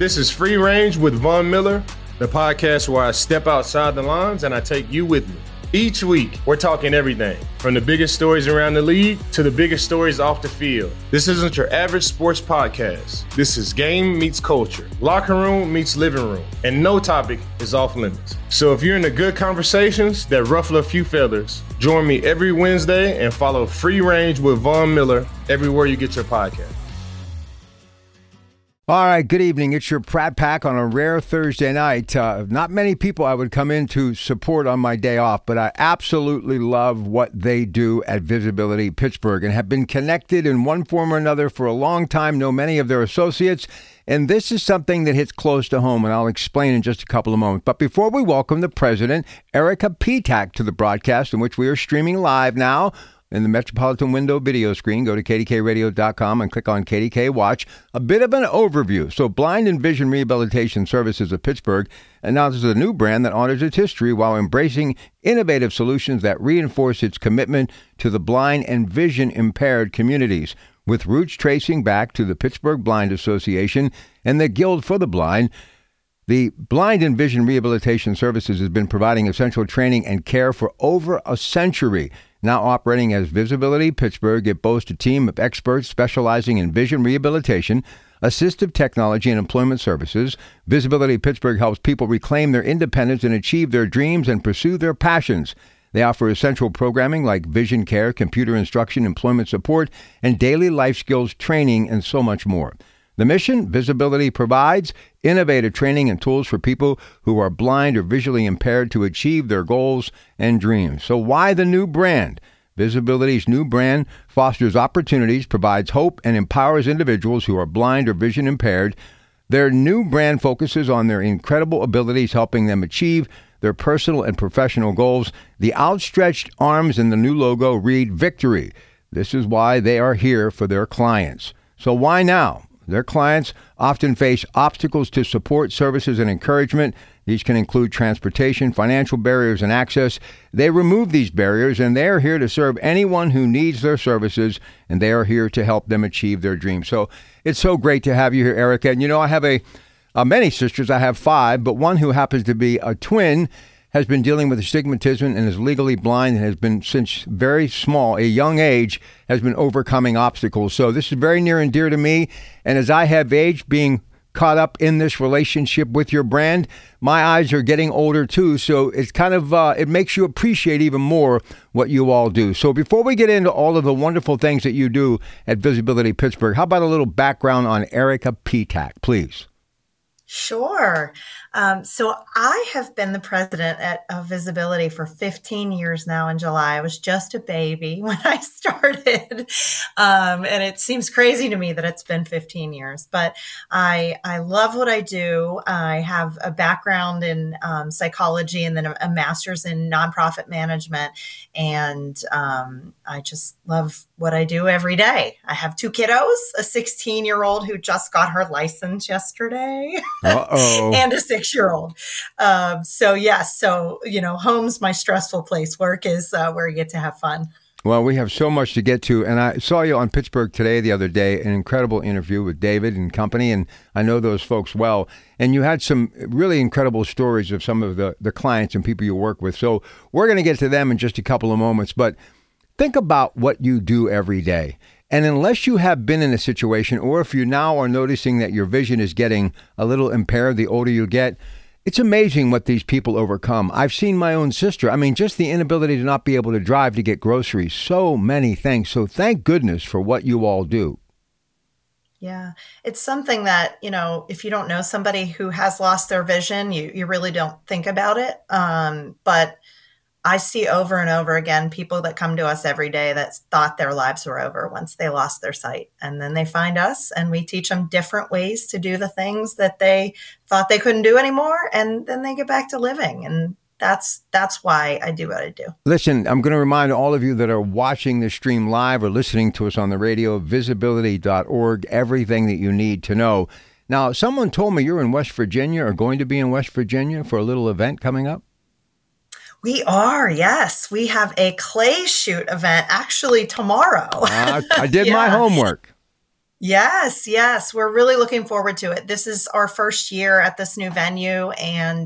This is Free Range with Von Miller, the podcast where I step outside the lines and I take you with me. Each week, we're talking everything from the biggest stories around the league to the biggest stories off the field. This isn't your average sports podcast. This is game meets culture, locker room meets living room, and no topic is off limits. So if you're into good conversations that ruffle a few feathers, join me every Wednesday and follow Free Range with Von Miller everywhere you get your podcast. All right, good evening. It's your Pratt Pack on a rare Thursday night. Not many people I would come in to support on my day off, but I absolutely love what they do at Visibility Pittsburgh and have been connected in one form or another for a long time, know many of their associates, and this is something that hits close to home, and I'll explain in just a couple of moments. But before we welcome the president, Erica Petak, to the broadcast in which we are streaming live now, in the Metropolitan Window video screen, go to kdkradio.com and click on KDK Watch. A bit of an overview. So Blind and Vision Rehabilitation Services of Pittsburgh announces a new brand that honors its history while embracing innovative solutions that reinforce its commitment to the blind and vision impaired communities. With roots tracing back to the Pittsburgh Blind Association and the Guild for the Blind, the Blind and Vision Rehabilitation Services has been providing essential training and care for over a century. Now operating as Visibility Pittsburgh, it boasts a team of experts specializing in vision rehabilitation, assistive technology, and employment services. Visibility Pittsburgh helps people reclaim their independence and achieve their dreams and pursue their passions. They offer essential programming like vision care, computer instruction, employment support, and daily life skills training, and so much more. The mission, Visibility provides innovative training and tools for people who are blind or visually impaired to achieve their goals and dreams. So why the new brand? Visibility's new brand fosters opportunities, provides hope, and empowers individuals who are blind or vision impaired. Their new brand focuses on their incredible abilities, helping them achieve their personal and professional goals. The outstretched arms in the new logo read Victory. This is why they are here for their clients. So why now? Their clients often face obstacles to support, services, and encouragement. These can include transportation, financial barriers, and access. They remove these barriers, and they are here to serve anyone who needs their services, and they are here to help them achieve their dreams. So it's so great to have you here, Erica. And you know, I have many sisters. I have 5, but one who happens to be a twin has been dealing with astigmatism and is legally blind and has been, since very small, a young age, has been overcoming obstacles. So this is very near and dear to me. And as I have aged, being caught up in this relationship with your brand, my eyes are getting older too. So it's kind of, it makes you appreciate even more what you all do. So before we get into all of the wonderful things that you do at Visibility Pittsburgh, how about a little background on Erica Petak, please? Sure. So I have been the president of Visibility for 15 years now in July. I was just a baby when I started. And it seems crazy to me that it's been 15 years, but I love what I do. I have a background in psychology and then a master's in nonprofit management. And I just love what I do every day. I have 2 kiddos, a 16-year-old who just got her license yesterday. And a 6-year-old. So, you know, home's my stressful place. Work is where you get to have fun. Well, we have so much to get to. And I saw you on Pittsburgh Today the other day, an incredible interview with David and company. And I know those folks well. And you had some really incredible stories of some of the clients and people you work with. So we're going to get to them in just a couple of moments. But think about what you do every day. And unless you have been in a situation, or if you now are noticing that your vision is getting a little impaired the older you get, it's amazing what these people overcome. I've seen my own sister. I mean, just the inability to not be able to drive to get groceries, so many things. So thank goodness for what you all do. Yeah, it's something that, you know, if you don't know somebody who has lost their vision, you really don't think about it. But I see over and over again people that come to us every day that thought their lives were over once they lost their sight. And then they find us and we teach them different ways to do the things that they thought they couldn't do anymore. And then they get back to living. And that's why I do what I do. Listen, I'm going to remind all of you that are watching the stream live or listening to us on the radio, visibility.org, everything that you need to know. Now, someone told me you're in West Virginia or going to be in West Virginia for a little event coming up. We are, yes. We have a clay shoot event actually tomorrow. I did my homework. Yes, yes. We're really looking forward to it. This is our first year at this new venue, and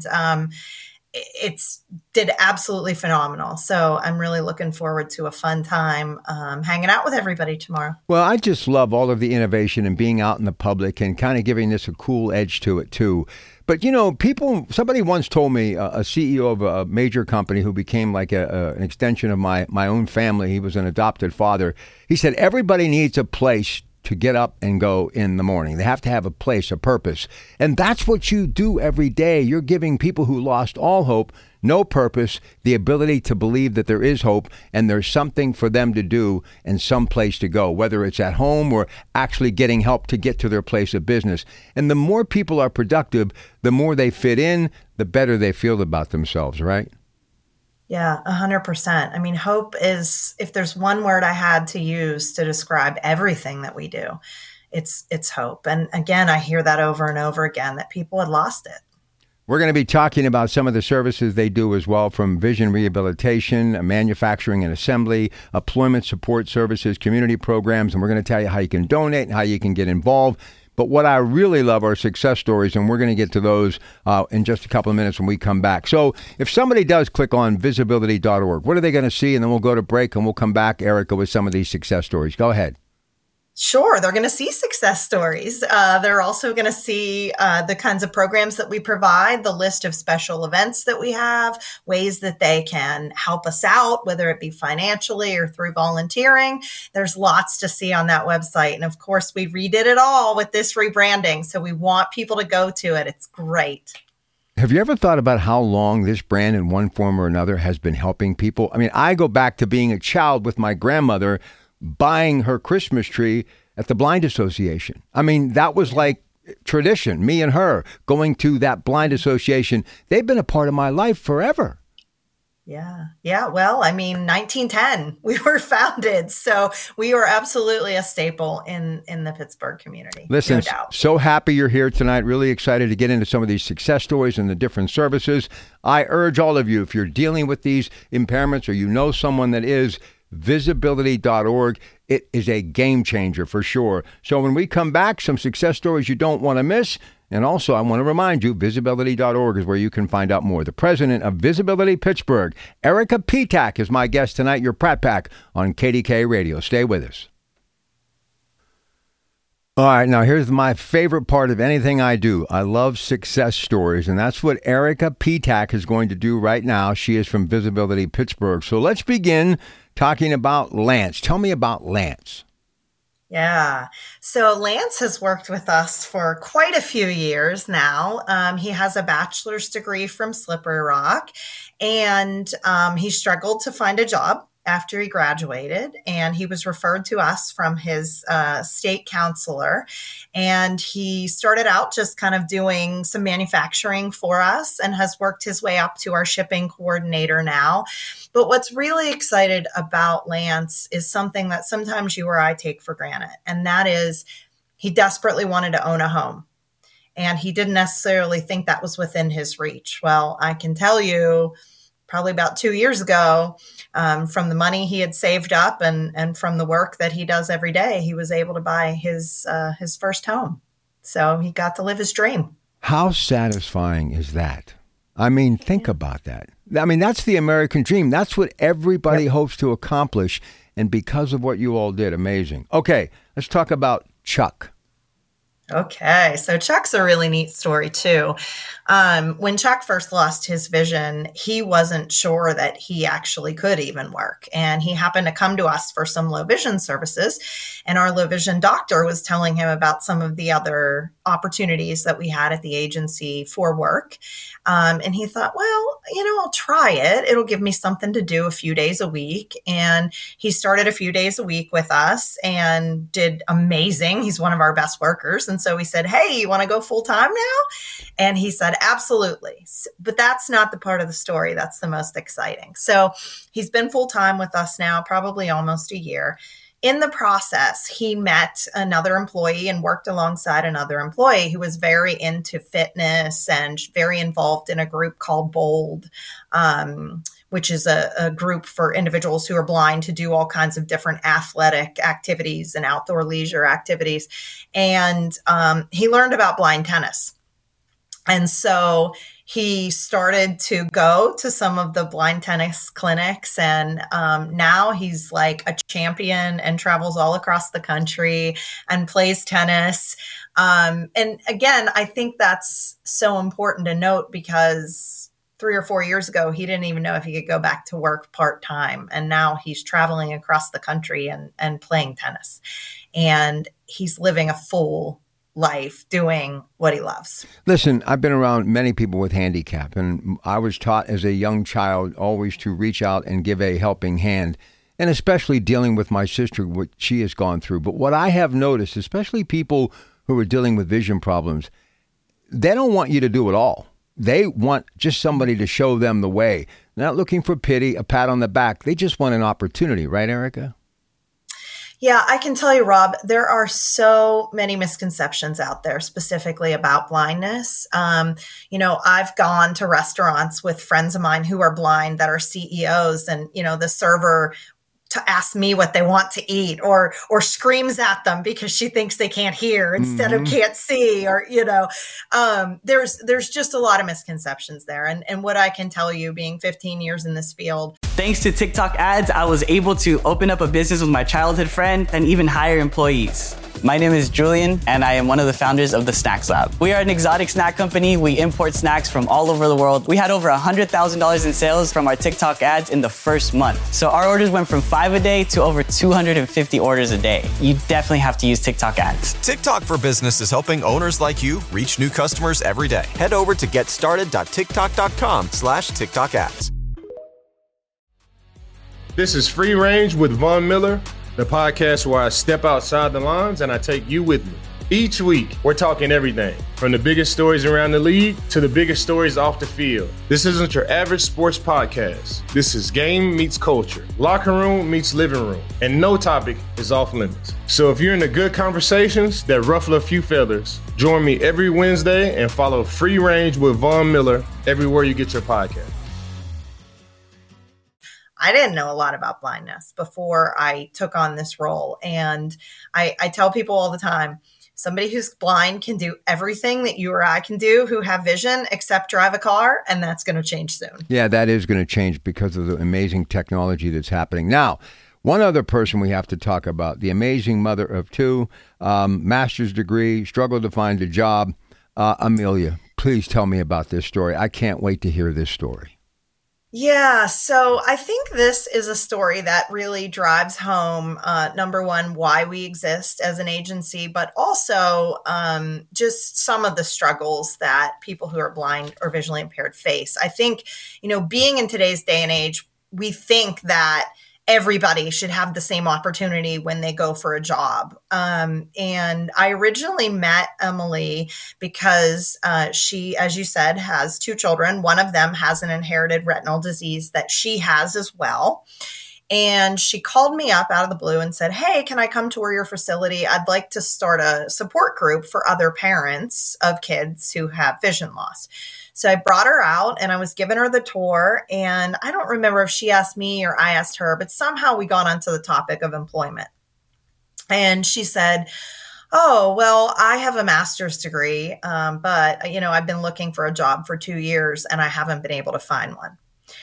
it's did absolutely phenomenal. So I'm really looking forward to a fun time hanging out with everybody tomorrow. Well, I just love all of the innovation and being out in the public and kind of giving this a cool edge to it, too. But, somebody once told me, a CEO of a major company who became like an extension of my own family. He was an adopted father. He said, everybody needs a place to get up and go in the morning. They have to have a place, a purpose. And that's what you do every day. You're giving people who lost all hope, no purpose, the ability to believe that there is hope and there's something for them to do and some place to go, whether it's at home or actually getting help to get to their place of business. And the more people are productive, the more they fit in, the better they feel about themselves, right? Yeah, 100%. I mean, hope is, if there's one word I had to use to describe everything that we do, it's hope. And again, I hear that over and over again, that people had lost it. We're going to be talking about some of the services they do as well, from vision rehabilitation, manufacturing and assembly, employment support services, community programs, and we're going to tell you how you can donate and how you can get involved. But what I really love are success stories, and we're going to get to those in just a couple of minutes when we come back. So if somebody does click on visibility.org, what are they going to see? And then we'll go to break, and we'll come back, Erica, with some of these success stories. Go ahead. Sure, they're going to see success stories. They're also going to see the kinds of programs that we provide, the list of special events that we have, ways that they can help us out, whether it be financially or through volunteering. There's lots to see on that website. And of course, we redid it all with this rebranding. So we want people to go to it. It's great. Have you ever thought about how long this brand in one form or another has been helping people? I mean, I go back to being a child with my grandmother buying her Christmas tree at the Blind Association. I mean, that was like tradition, me and her going to that blind association. They've been a part of my life forever. Yeah. Well, I mean, 1910, we were founded. So we were absolutely a staple in the Pittsburgh community. Listen, no doubt. So happy you're here tonight. Really excited to get into some of these success stories and the different services. I urge all of you, if you're dealing with these impairments or you know someone that is, visibility.org. It is a game changer for sure. So when we come back, some success stories you don't want to miss. And also, I want to remind you, visibility.org is where you can find out more. The president of Visibility Pittsburgh, Erica Petak, is my guest tonight, your Pratt Pack on KDK Radio. Stay with us. All right, now here's my favorite part of anything I do. I love success stories, and that's what Erica Petak is going to do right now. She is from Visibility Pittsburgh. So let's begin talking about Lance. Tell me about Lance. Yeah. So Lance has worked with us for quite a few years now. He has a bachelor's degree from Slippery Rock, and he struggled to find a job after he graduated, and he was referred to us from his state counselor. And he started out just kind of doing some manufacturing for us and has worked his way up to our shipping coordinator now. But what's really excited about Lance is something that sometimes you or I take for granted, and that is he desperately wanted to own a home. And he didn't necessarily think that was within his reach. Well, I can tell you, probably about 2 years ago, from the money he had saved up and from the work that he does every day, he was able to buy his first home. So he got to live his dream. How satisfying is that? I mean, think about that. I mean, that's the American dream. That's what everybody hopes to accomplish. And because of what you all did, amazing. Okay, let's talk about Chuck. Okay, so Chuck's a really neat story too. When Chuck first lost his vision, he wasn't sure that he actually could even work. And he happened to come to us for some low vision services. And our low vision doctor was telling him about some of the other opportunities that we had at the agency for work. And he thought, well, I'll try it. It'll give me something to do a few days a week. And he started a few days a week with us and did amazing. He's one of our best workers. And so we said, hey, you want to go full time now? And he said, absolutely. But that's not the part of the story that's the most exciting. So he's been full time with us now, probably almost a year. In the process, he met another employee and worked alongside another employee who was very into fitness and very involved in a group called Bold, which is a group for individuals who are blind to do all kinds of different athletic activities and outdoor leisure activities. And he learned about blind tennis. And so he started to go to some of the blind tennis clinics, and now he's like a champion and travels all across the country and plays tennis. And again, I think that's so important to note, because 3 or 4 years ago, he didn't even know if he could go back to work part-time. And now he's traveling across the country and playing tennis. And he's living a full life doing what he loves. Listen, I've been around many people with handicap, and I was taught as a young child always to reach out and give a helping hand, and especially dealing with my sister, what she has gone through. But what I have noticed, especially people who are dealing with vision problems, they don't want you to do it all. They want just somebody to show them the way. They're not looking for pity, a pat on the back. They just want an opportunity, right, Erica? Yeah, I can tell you, Rob, there are so many misconceptions out there specifically about blindness. I've gone to restaurants with friends of mine who are blind that are CEOs, and, the server to ask me what they want to eat, or screams at them because she thinks they can't hear instead of can't see, or, there's just a lot of misconceptions there. And what I can tell you, being 15 years in this field. Thanks to TikTok ads, I was able to open up a business with my childhood friend and even hire employees. My name is Julian, and I am one of the founders of the Snacks Lab. We are an exotic snack company. We import snacks from all over the world. We had over $100,000 in sales from our TikTok ads in the first month. So our orders went from 5 a day to over 250 orders a day. You definitely have to use TikTok ads. TikTok for Business is helping owners like you reach new customers every day. Head over to getstarted.tiktok.com/TikTok ads. This is Free Range with Von Miller, the podcast where I step outside the lines and I take you with me. Each week, we're talking everything from the biggest stories around the league to the biggest stories off the field. This isn't your average sports podcast. This is game meets culture, locker room meets living room, and no topic is off limits. So if you're into good conversations that ruffle a few feathers, join me every Wednesday and follow Free Range with Von Miller everywhere you get your podcast. I didn't know a lot about blindness before I took on this role. And I tell people all the time, somebody who's blind can do everything that you or I can do who have vision except drive a car, and that's going to change soon. Yeah, that is going to change because of the amazing technology that's happening. Now, one other person we have to talk about, the amazing mother of two, master's degree, struggled to find a job. Amelia, please tell me about this story. I can't wait to hear this story. Yeah, so I think this is a story that really drives home, number one, why we exist as an agency, but also just some of the struggles that people who are blind or visually impaired face. I think, being in today's day and age, we think that everybody should have the same opportunity when they go for a job. And I originally met Emily because she, as you said, has 2 children. One of them has an inherited retinal disease that she has as well. And she called me up out of the blue and said, "Hey, can I come tour your facility? I'd like to start a support group for other parents of kids who have vision loss." So I brought her out and I was giving her the tour, and I don't remember if she asked me or I asked her, but somehow we got onto the topic of employment. And she said, "Oh, well, I have a master's degree, but I've been looking for a job for 2 years and I haven't been able to find one."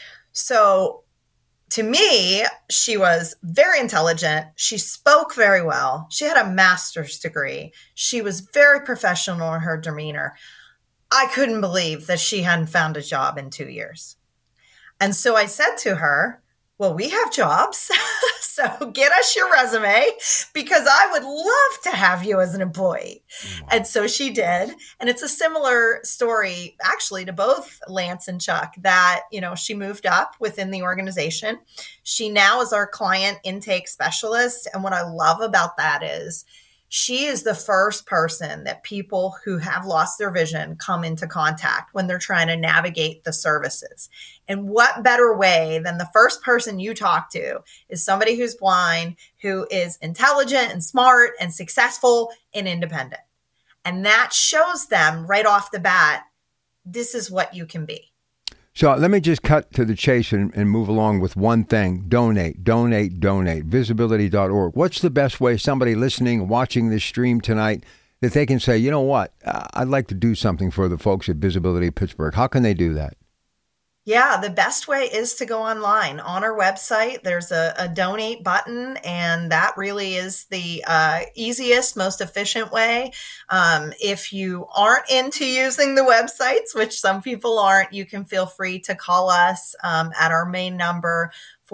So to me, she was very intelligent. She spoke very well. She had a master's degree. She was very professional in her demeanor. I couldn't believe that she hadn't found a job in 2 years. And so I said to her, "Well, we have jobs, so get us your resume because I would love to have you as an employee." And so she did. And it's a similar story, actually, to both Lance and Chuck, that, she moved up within the organization. She now is our client intake specialist. And what I love about that is she is the first person that people who have lost their vision come into contact when they're trying to navigate the services. And what better way than the first person you talk to is somebody who's blind, who is intelligent and smart and successful and independent. And that shows them right off the bat, this is what you can be. So let me just cut to the chase and move along with one thing. Donate, donate, donate. Visibility.org. What's the best way somebody listening, watching this stream tonight, that they can say, you know what, I'd like to do something for the folks at Visibility Pittsburgh? How can they do that? Yeah, the best way is to go online. On our website, there's a donate button, and that really is the easiest, most efficient way. If you aren't into using the websites, which some people aren't, you can feel free to call us at our main number,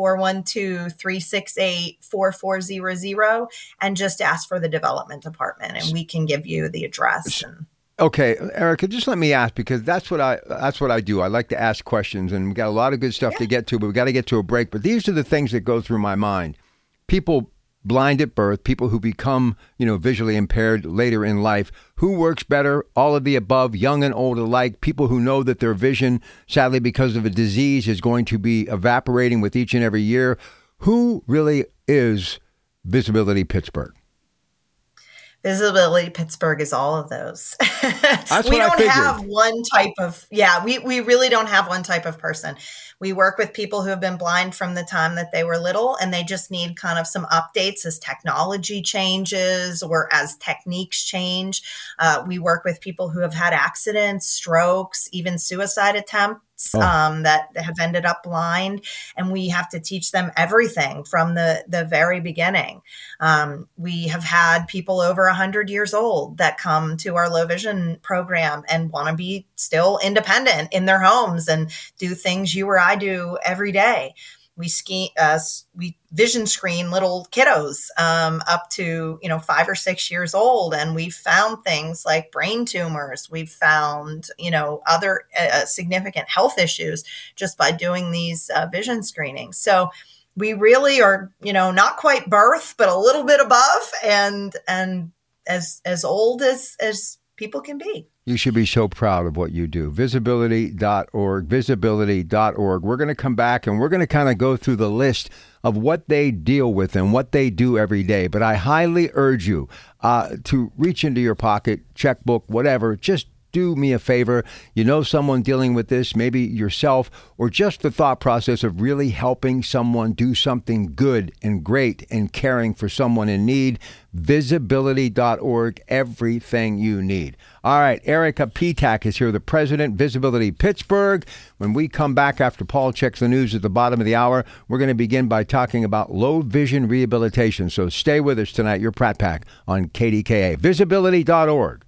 412-368-4400, and just ask for the development department, and we can give you the address. Okay, Erica, just let me ask, because that's what I do. I like to ask questions, and we've got a lot of good stuff to get to, but we've got to get to a break. But these are the things that go through my mind. People blind at birth, people who become, visually impaired later in life. Who works better? All of the above, young and old alike. People who know that their vision, sadly because of a disease, is going to be evaporating with each and every year. Who really is Visibility Pittsburgh? Visibility Pittsburgh is all of those. We don't have one type of, we really don't have one type of person. We work with people who have been blind from the time that they were little, and they just need kind of some updates as technology changes or as techniques change. We work with people who have had accidents, strokes, even suicide attempts. That have ended up blind, and we have to teach them everything from the very beginning. We have had people over 100 years old that come to our low vision program and want to be still independent in their homes and do things you or I do every day. We vision screen little kiddos up to 5 or 6 years old, and we've found things like brain tumors. We've found other significant health issues just by doing these vision screenings. So we really are not quite birth, but a little bit above, and as old as people can be. You should be so proud of what you do. Visibility.org, visibility.org. We're going to come back and we're going to kind of go through the list of what they deal with and what they do every day. But I highly urge you to reach into your pocket, checkbook, whatever. Just do me a favor. Someone dealing with this, maybe yourself, or just the thought process of really helping someone do something good and great and caring for someone in need. Visibility.org, everything you need. All right, Erica Petak is here, the president, Visibility Pittsburgh. When we come back after Paul checks the news at the bottom of the hour, we're going to begin by talking about low vision rehabilitation. So stay with us tonight. Your Pratt Pack on KDKA. Visibility.org.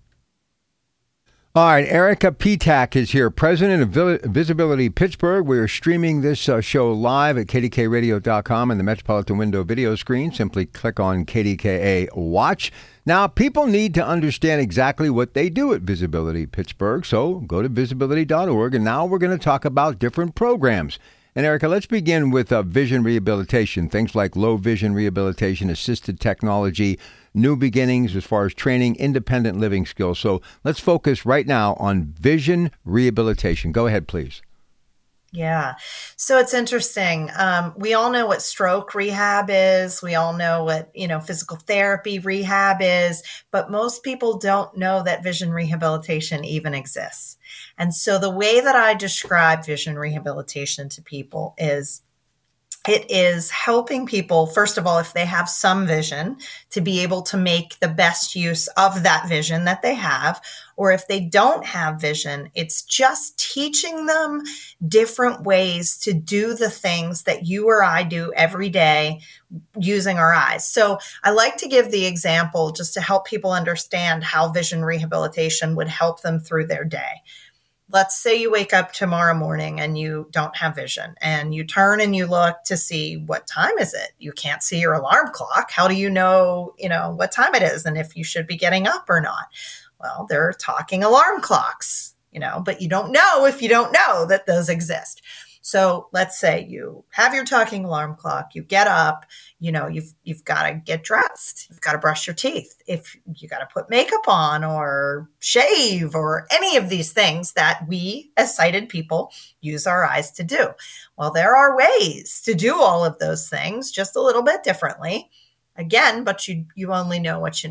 All right, Erica Petak is here, president of Visibility Pittsburgh. We are streaming this show live at kdkradio.com and the Metropolitan Window video screen. Simply click on KDKA Watch. Now, people need to understand exactly what they do at Visibility Pittsburgh, so go to visibility.org, and now we're going to talk about different programs. And Erica, let's begin with vision rehabilitation, things like low vision rehabilitation, assisted technology, new beginnings as far as training, independent living skills. So let's focus right now on vision rehabilitation. Go ahead, please. Yeah. So it's interesting. We all know what stroke rehab is. We all know what, physical therapy rehab is, but most people don't know that vision rehabilitation even exists. And so the way that I describe vision rehabilitation to people is it is helping people, first of all, if they have some vision, to be able to make the best use of that vision that they have. Or if they don't have vision, it's just teaching them different ways to do the things that you or I do every day using our eyes. So I like to give the example just to help people understand how vision rehabilitation would help them through their day. Let's say you wake up tomorrow morning and you don't have vision, and you turn and you look to see what time is it. You can't see your alarm clock. How do you know, what time it is and if you should be getting up or not? Well, they're talking alarm clocks, but you don't know if you don't know that those exist. So let's say you have your talking alarm clock, you get up, you've got to get dressed, you've got to brush your teeth, if you got to put makeup on or shave or any of these things that we as sighted people use our eyes to do. Well, there are ways to do all of those things just a little bit differently. Again, but you only know what you know.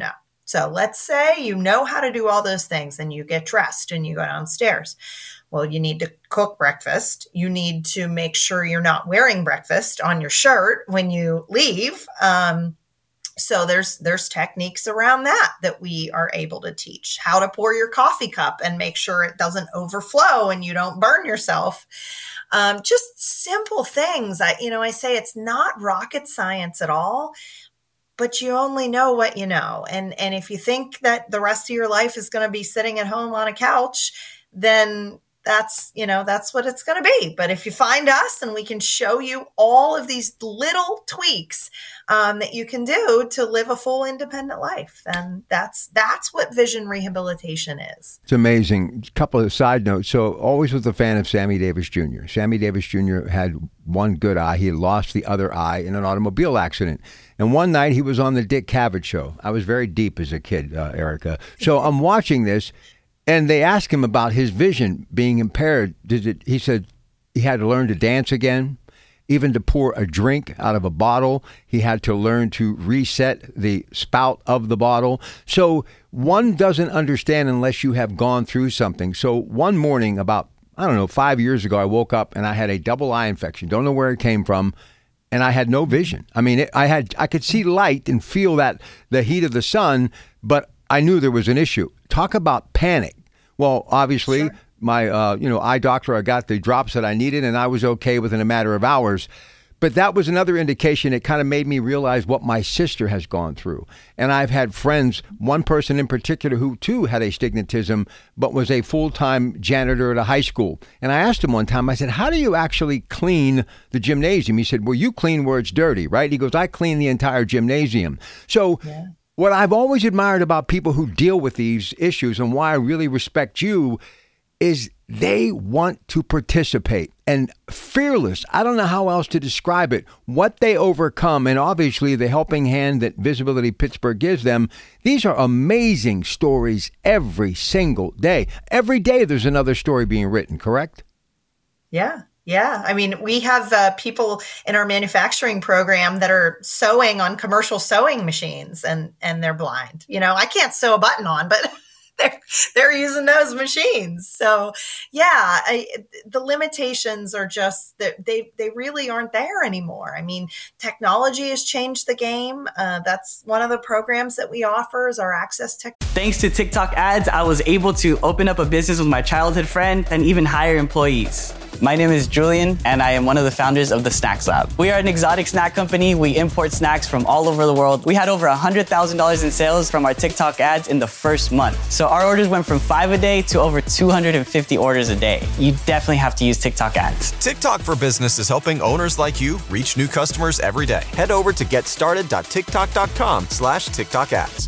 So let's say you know how to do all those things and you get dressed and you go downstairs. Well, you need to cook breakfast. You need to make sure you're not wearing breakfast on your shirt when you leave. So there's techniques around that we are able to teach. How to pour your coffee cup and make sure it doesn't overflow and you don't burn yourself. Just simple things. I say it's not rocket science at all, but you only know what you know. And if you think that the rest of your life is going to be sitting at home on a couch, then that's what it's going to be. But if you find us and we can show you all of these little tweaks that you can do to live a full independent life, then that's what vision rehabilitation is. It's amazing. A couple of side notes. So always was a fan of Sammy Davis Jr. Sammy Davis Jr. had one good eye. He had lost the other eye in an automobile accident. And one night he was on the Dick Cavett show. I was very deep as a kid, Erica. So I'm watching this. And they asked him about his vision being impaired. He said he had to learn to dance again, even to pour a drink out of a bottle. He had to learn to reset the spout of the bottle. So one doesn't understand unless you have gone through something. So one morning about, 5 years ago, I woke up and I had a double eye infection. Don't know where it came from. And I had no vision. I mean, I could see light and feel that the heat of the sun, but I knew there was an issue. Talk about panic. Well, obviously, sure. My eye doctor, I got the drops that I needed, and I was okay within a matter of hours. But that was another indication. It kind of made me realize what my sister has gone through. And I've had friends, one person in particular who, too, had astigmatism, but was a full-time janitor at a high school. And I asked him one time, I said, how do you actually clean the gymnasium? He said, well, you clean where it's dirty, right? He goes, I clean the entire gymnasium. So yeah. What I've always admired about people who deal with these issues and why I really respect you is they want to participate and fearless. I don't know how else to describe it. What they overcome, and obviously the helping hand that Visibility Pittsburgh gives them, these are amazing stories every single day. Every day there's another story being written, correct? Yeah. Yeah. I mean, we have people in our manufacturing program that are sewing on commercial sewing machines and they're blind. I can't sew a button on, but they're using those machines. So yeah, the limitations are just that they really aren't there anymore. I mean, technology has changed the game. That's one of the programs that we offer is our access tech. Thanks to TikTok ads, I was able to open up a business with my childhood friend and even hire employees. My name is Julian, and I am one of the founders of the Snacks Lab. We are an exotic snack company. We import snacks from all over the world. We had over $100,000 in sales from our TikTok ads in the first month. So our orders went from 5 a day to over 250 orders a day. You definitely have to use TikTok ads. TikTok for Business is helping owners like you reach new customers every day. Head over to getstarted.tiktok.com/TikTok ads.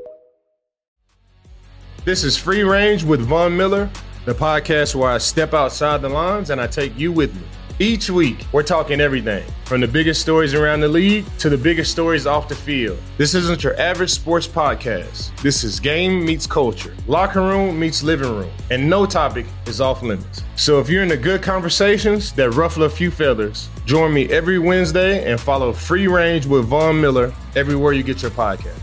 This is Free Range with Von Miller, the podcast where I step outside the lines and I take you with me. Each week, we're talking everything from the biggest stories around the league to the biggest stories off the field. This isn't your average sports podcast. This is game meets culture, locker room meets living room, and no topic is off limits. So if you're into good conversations that ruffle a few feathers, join me every Wednesday and follow Free Range with Von Miller everywhere you get your podcast.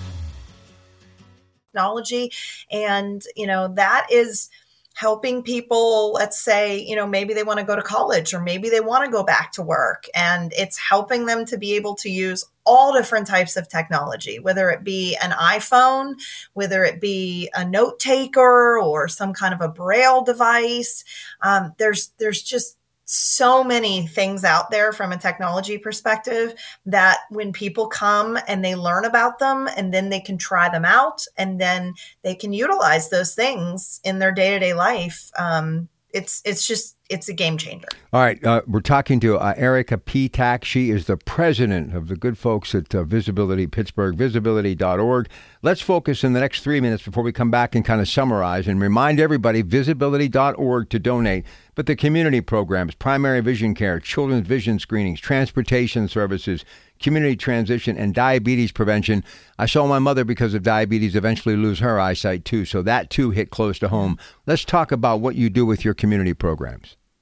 Technology, and that is helping people, let's say, maybe they want to go to college or maybe they want to go back to work, and it's helping them to be able to use all different types of technology, whether it be an iPhone, whether it be a note taker or some kind of a Braille device. There's just so many things out there from a technology perspective that when people come and they learn about them and then they can try them out and then they can utilize those things in their day-to-day life. It's a game changer. All right. We're talking to Erica Petak. She is the president of the good folks at Visibility Pittsburgh, visibility.org. Let's focus in the next 3 minutes before we come back and kind of summarize and remind everybody, visibility.org to donate. But the community programs, primary vision care, children's vision screenings, transportation services, community transition, and diabetes prevention. I saw my mother, because of diabetes, eventually lose her eyesight too. So that too hit close to home. Let's talk about what you do with your community programs.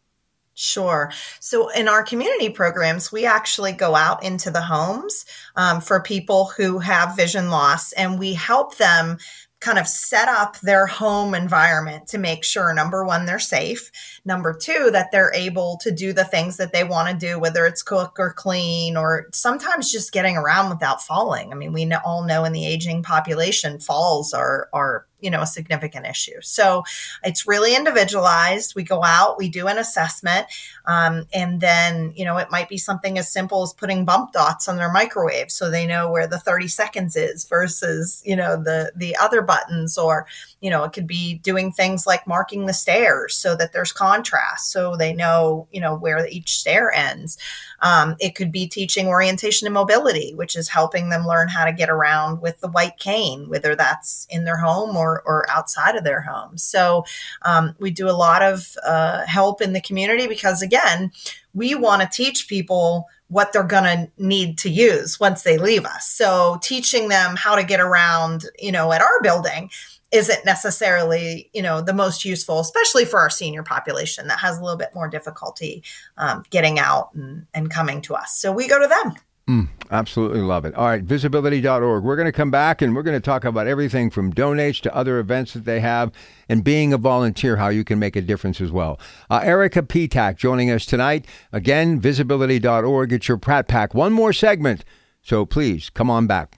Sure. So in our community programs, we actually go out into the homes for people who have vision loss, and we help them kind of set up their home environment to make sure, number one, they're safe. Number two, that they're able to do the things that they want to do, whether it's cook or clean, or sometimes just getting around without falling. I mean, we all know in the aging population, falls are a significant issue. So it's really individualized. We go out, we do an assessment, and then, it might be something as simple as putting bump dots on their microwave so they know where the 30 seconds is versus, the other buttons, or, it could be doing things like marking the stairs so that there's contrast so they know, where each stair ends. It could be teaching orientation and mobility, which is helping them learn how to get around with the white cane, whether that's in their home or outside of their home. So we do a lot of help in the community because, again, we want to teach people what they're going to need to use once they leave us. So teaching them how to get around, at our building isn't necessarily, the most useful, especially for our senior population that has a little bit more difficulty getting out and coming to us. So we go to them. Absolutely love it. All right, visibility.org. We're going to come back and we're going to talk about everything from donates to other events that they have and being a volunteer, how you can make a difference as well. Erica Petak joining us tonight. Again, visibility.org. It's your Pratt Pack. One more segment, so please come on back.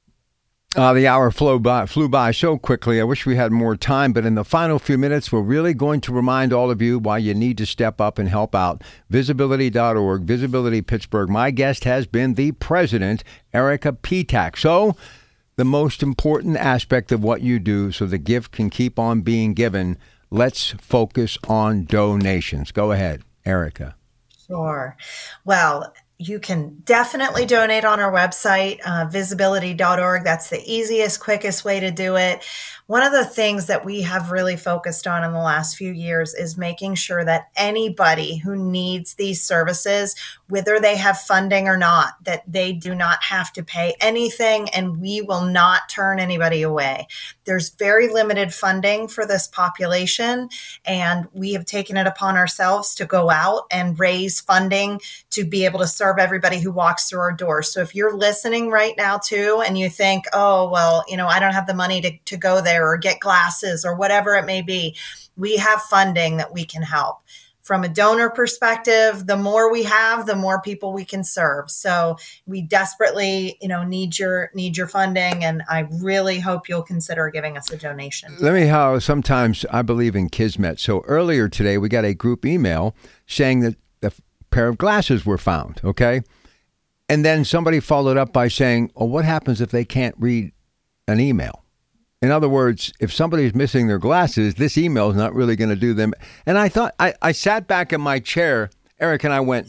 The hour flew by so quickly. I wish we had more time, but in the final few minutes, we're really going to remind all of you why you need to step up and help out. Visibility.org, Visibility Pittsburgh. My guest has been the president, Erica Petak. So the most important aspect of what you do so the gift can keep on being given, let's focus on donations. Go ahead, Erica. Sure. Well, you can definitely donate on our website, visibility.org. That's the easiest, quickest way to do it. One of the things that we have really focused on in the last few years is making sure that anybody who needs these services, whether they have funding or not, that they do not have to pay anything, and we will not turn anybody away. There's very limited funding for this population, and we have taken it upon ourselves to go out and raise funding to be able to serve everybody who walks through our doors. So if you're listening right now too, and you think, oh, well, I don't have the money to go there or get glasses or whatever it may be, we have funding that we can help. From a donor perspective, the more we have, the more people we can serve. So we desperately, need your funding, and I really hope you'll consider giving us a donation. Let me how sometimes I believe in Kismet. So earlier today, we got a group email saying that a pair of glasses were found, okay? And then somebody followed up by saying, well, what happens if they can't read an email? In other words, if somebody's missing their glasses, this email is not really going to do them. And I thought, I sat back in my chair, Eric, and I went,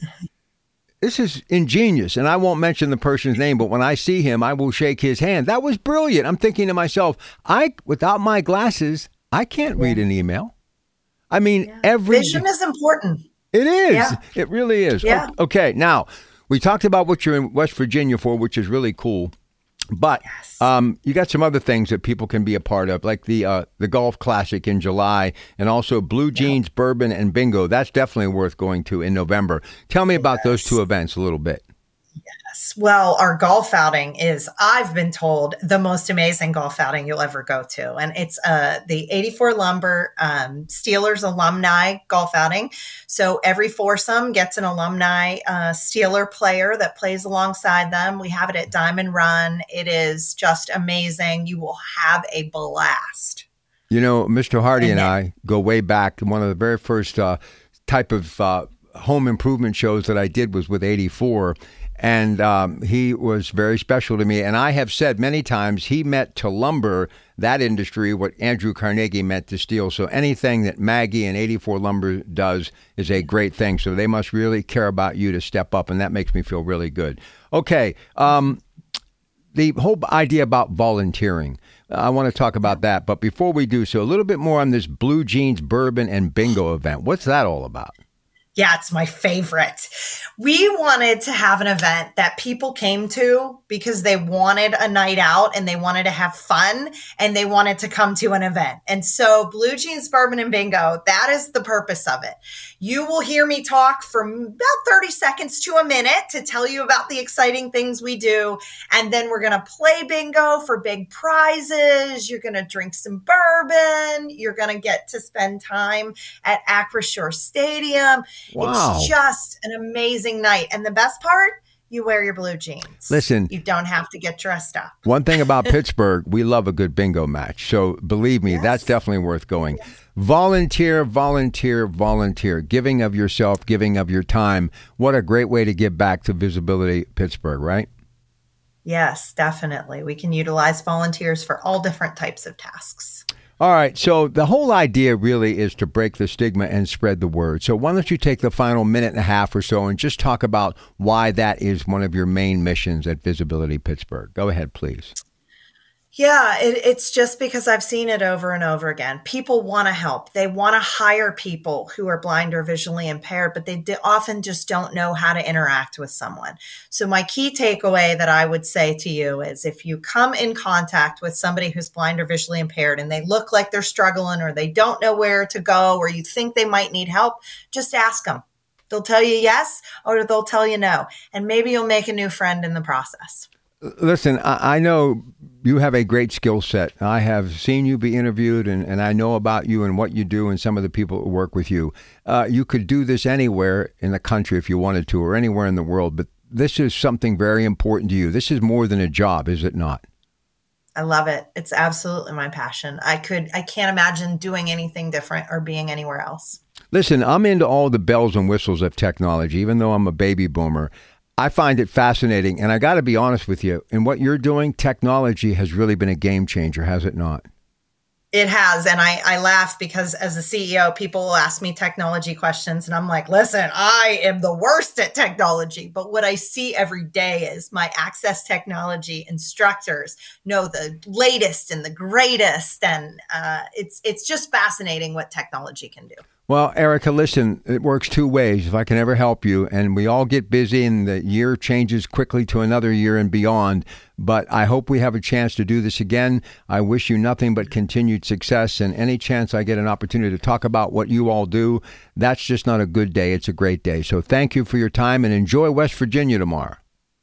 this is ingenious. And I won't mention the person's name, but when I see him, I will shake his hand. That was brilliant. I'm thinking to myself, without my glasses, I can't read an email. I mean, vision is important. It is. Yeah. It really is. Yeah. Okay. Now, we talked about what you're in West Virginia for, which is really cool. But you got some other things that people can be a part of, like the Golf Classic in July, and also Blue Jeans, Bourbon, and Bingo. That's definitely worth going to in November. Tell me about those two events a little bit. Yes. Well, our golf outing is, I've been told, the most amazing golf outing you'll ever go to. And it's the 84 Lumber Steelers alumni golf outing. So every foursome gets an alumni Steeler player that plays alongside them. We have it at Diamond Run. It is just amazing. You will have a blast. Mr. Hardy and I go way back. One of the very first type of home improvement shows that I did was with 84. And he was very special to me. And I have said many times he meant to lumber, that industry, what Andrew Carnegie meant to steel. So anything that Maggie and 84 Lumber does is a great thing. So they must really care about you to step up. And that makes me feel really good. Okay. The whole idea about volunteering, I want to talk about that. But before we do so, a little bit more on this Blue Jeans, Bourbon, and Bingo event. What's that all about? Yeah, it's my favorite. We wanted to have an event that people came to because they wanted a night out and they wanted to have fun and they wanted to come to an event. And so Blue Jeans, Bourbon, and Bingo, that is the purpose of it. You will hear me talk for about 30 seconds to a minute to tell you about the exciting things we do. And then we're going to play bingo for big prizes. You're going to drink some bourbon. You're going to get to spend time at Acrisure Stadium. Wow. It's just an amazing night. And the best part, you wear your blue jeans. Listen, you don't have to get dressed up. One thing about Pittsburgh, we love a good bingo match. So believe me, that's definitely worth going. Yes. Volunteer, volunteer, volunteer. Giving of yourself, giving of your time. What a great way to give back to Visibility Pittsburgh, right? Yes, definitely. We can utilize volunteers for all different types of tasks. All right. So the whole idea really is to break the stigma and spread the word. So why don't you take the final minute and a half or so and just talk about why that is one of your main missions at Visibility Pittsburgh. Go ahead, please. Yeah, it's just because I've seen it over and over again. People want to help. They want to hire people who are blind or visually impaired, but they often just don't know how to interact with someone. So my key takeaway that I would say to you is if you come in contact with somebody who's blind or visually impaired and they look like they're struggling or they don't know where to go or you think they might need help, just ask them. They'll tell you yes or they'll tell you no. And maybe you'll make a new friend in the process. Listen, I know you have a great skill set. I have seen you be interviewed, and I know about you and what you do and some of the people who work with you. You could do this anywhere in the country if you wanted to, or anywhere in the world, but this is something very important to you. This is more than a job, is it not? I love it. It's absolutely my passion. I can't imagine doing anything different or being anywhere else. Listen, I'm into all the bells and whistles of technology, even though I'm a baby boomer. I find it fascinating, and I got to be honest with you, in what you're doing, technology has really been a game changer, has it not? It has, and I laugh because as a CEO, people will ask me technology questions, and I'm like, listen, I am the worst at technology, but what I see every day is my Access Technology instructors know the latest and the greatest, and it's just fascinating what technology can do. Well, Erica, listen, it works two ways. If I can ever help you, and we all get busy and the year changes quickly to another year and beyond, but I hope we have a chance to do this again. I wish you nothing but continued success, and any chance I get an opportunity to talk about what you all do, that's just not a good day. It's a great day. So thank you for your time and enjoy West Virginia tomorrow.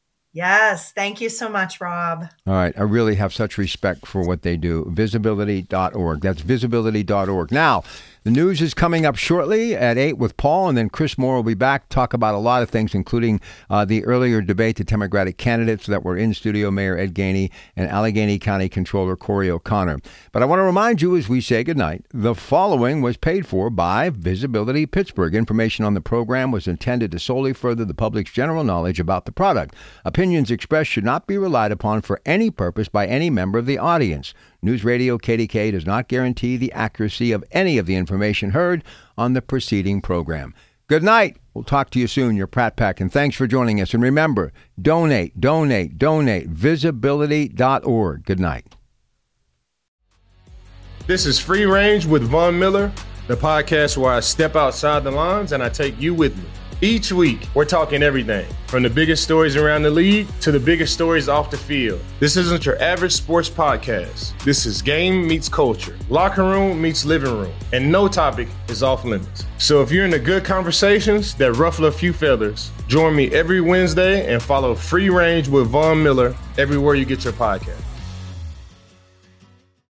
Yes. Thank you so much, Rob. All right. I really have such respect for what they do. Visibility.org. That's visibility.org. Now, the news is coming up shortly at 8 with Paul, and then Chris Moore will be back to talk about a lot of things, including the earlier debate, the Democratic candidates that were in studio, Mayor Ed Gainey and Allegheny County Controller Corey O'Connor. But I want to remind you as we say goodnight, the following was paid for by Visibility Pittsburgh. Information on the program was intended to solely further the public's general knowledge about the product. Opinions expressed should not be relied upon for any purpose by any member of the audience. News Radio KDK does not guarantee the accuracy of any of the information heard on the preceding program. Good night. We'll talk to you soon. Your Pratt Pack, and thanks for joining us. And remember, donate, donate, donate. Visibility.org. Good night. This is Free Range with Von Miller, the podcast where I step outside the lines and I take you with me. Each week, we're talking everything from the biggest stories around the league to the biggest stories off the field. This isn't your average sports podcast. This is game meets culture, locker room meets living room, and no topic is off limits. So if you're into good conversations that ruffle a few feathers, join me every Wednesday and follow Free Range with Von Miller everywhere you get your podcast.